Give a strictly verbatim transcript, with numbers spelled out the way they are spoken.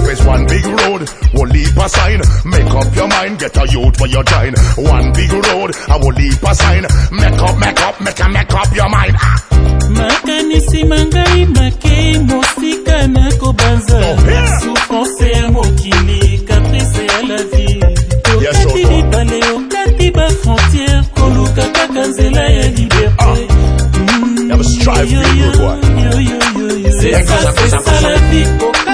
is one big road, one leap a sign. Make up your mind, get a youth for your join. One big road, I will leap a sign. Make up, make up, make up, make up your mind. Ah. Makanisi mangai make mosika na kobanza. Souffrance ya mokili, caprice ya la vie. Okati di pale, okati ba frontière, koluka kakanzela ya liberté. Never strive for you, boy. C'est ça, c'est ça la vie.